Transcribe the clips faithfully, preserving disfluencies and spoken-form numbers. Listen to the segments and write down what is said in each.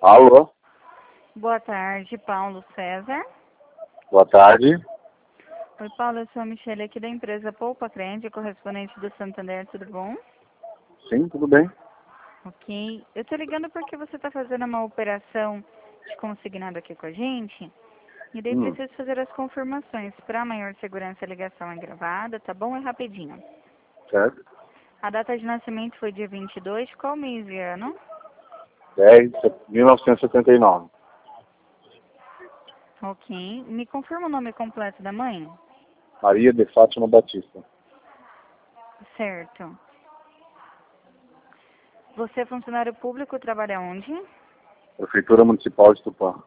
Alô? Boa tarde, Paulo César. Boa tarde. Oi, Paulo, eu sou a Michelle aqui da empresa Poupa Crente, correspondente do Santander, tudo bom? Sim, tudo bem? Ok. Eu tô ligando porque você tá fazendo uma operação de consignado aqui com a gente, e daí Hum, preciso fazer as confirmações. Para maior segurança, a ligação é gravada, tá bom? É rapidinho. certo. A data de nascimento foi dia vinte e dois, qual mês e ano? dez de mil novecentos e setenta e nove. Ok. Me confirma o nome completo da mãe? Maria de Fátima Batista. Certo. Você é funcionário público, trabalha onde? Prefeitura Municipal de Tupã.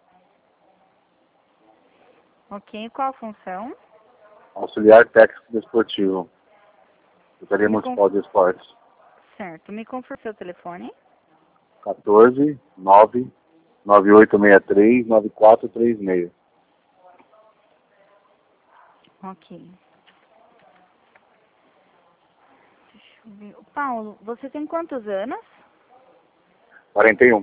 Ok. Qual a função? Auxiliar técnico desportivo. Secretaria Me conf... Municipal de Esportes. Certo. Me confirma seu telefone. quatorze, nove, nove oito seis três, nove quatro três seis. Ok. Deixa eu ver. Paulo, você tem quantos anos? quarenta e um.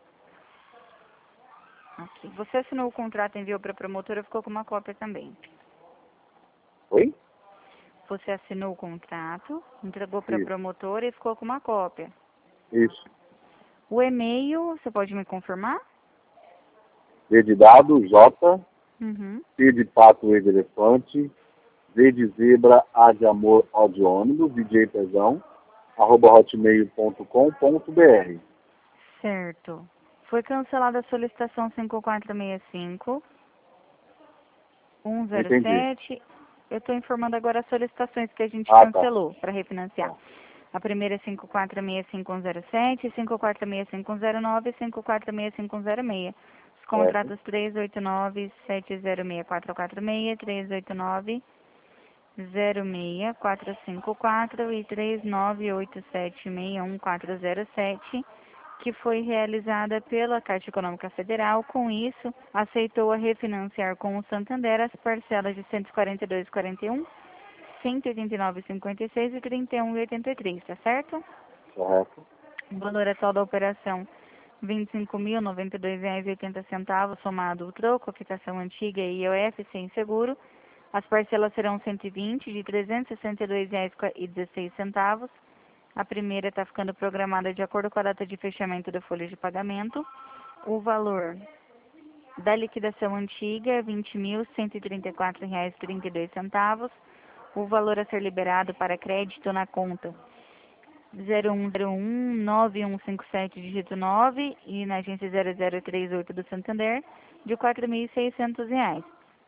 Ok. Você assinou o contrato, enviou para a promotora, ficou com uma cópia também. Oi? Você assinou o contrato, entregou para a Isso. promotora e ficou com uma cópia. Isso. O e-mail, você pode me confirmar? D de dado, J, Uhum. P de pato, E de elefante, Z de zebra, A de amor, O de ônibus, D J Pezão, arroba hotmail ponto com ponto br. Certo. Foi cancelada a solicitação cinco quatro seis cinco, Não entendi. um zero sete. Eu estou informando agora as solicitações que a gente Ah, tá. cancelou para refinanciar. A primeira é cinco quatro seis cinco um zero sete, cinco quatro seis cinco um zero nove, cinco quatro seis cinco um zero seis. Os Certo. contratos três oito nove sete zero seis quatro quatro seis, três oito nove zero seis quatro cinco quatro e três nove oito sete seis um quatro zero sete, que foi realizada pela Caixa Econômica Federal. Com isso, aceitou a refinanciar com o Santander as parcelas de cento e quarenta e dois vírgula quarenta e um, cento e oitenta e nove vírgula cinquenta e seis e trinta e um vírgula oitenta e três, tá certo? Correto. O valor atual da operação, vinte e cinco mil, noventa e dois reais e oitenta centavos, somado o troco, a quitação antiga e I O F sem seguro. As parcelas serão cento e vinte, de trezentos e sessenta e dois reais e dezesseis centavos. A primeira está ficando programada de acordo com a data de fechamento da folha de pagamento. O valor da liquidação antiga é vinte mil, cento e trinta e quatro reais e trinta e dois centavos. O valor a ser liberado para crédito na conta zero um zero um nove um cinco sete dígito nove e na agência zero zero três oito do Santander, de quatro mil e seiscentos reais.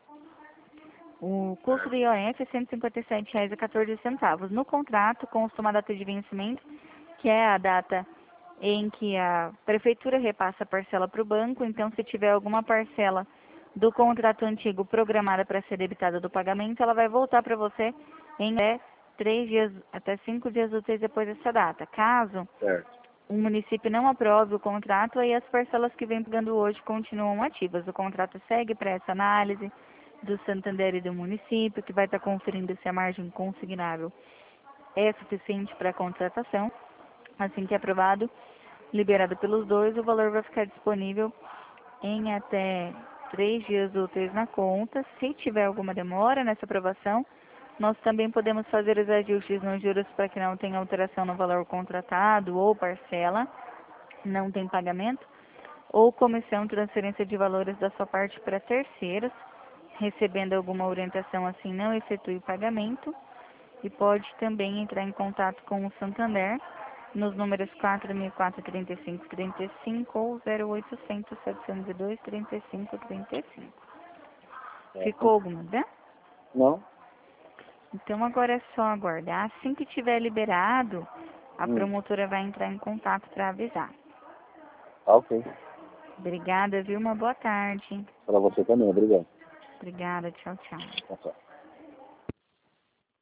O custo do I O F é cento e cinquenta e sete reais e quatorze centavos. No contrato, consta uma data de vencimento, que é a data em que a prefeitura repassa a parcela para o banco. Então, se tiver alguma parcela do contrato antigo programada para ser debitada do pagamento, ela vai voltar para você em até três dias, até cinco dias úteis depois dessa data. Caso Certo. o município não aprove o contrato, aí as parcelas que vem pagando hoje continuam ativas. O contrato segue para essa análise do Santander e do município, que vai estar conferindo se a margem consignável é suficiente para a contratação. Assim que aprovado, liberado pelos dois, o valor vai ficar disponível em até três dias úteis na conta. Se tiver alguma demora nessa aprovação, nós também podemos fazer os ajustes nos juros para que não tenha alteração no valor contratado ou parcela, não tem pagamento, ou comissão transferência de valores da sua parte para terceiros. Recebendo alguma orientação assim, não efetue o pagamento, e pode também entrar em contato com o Santander nos números quatro mil quatrocentos e trinta e cinco, trinta e cinco ou zero oitocentos, setecentos e dois, trinta e cinco, trinta e cinco. Certo. Ficou alguma dúvida? Não? Então agora é só aguardar. Assim que tiver liberado, a Hum. promotora vai entrar em contato para avisar. Tá ok. Obrigada, viu? Uma boa tarde. Para você também, obrigado. Obrigada, tchau, tchau. Tchau, tchau.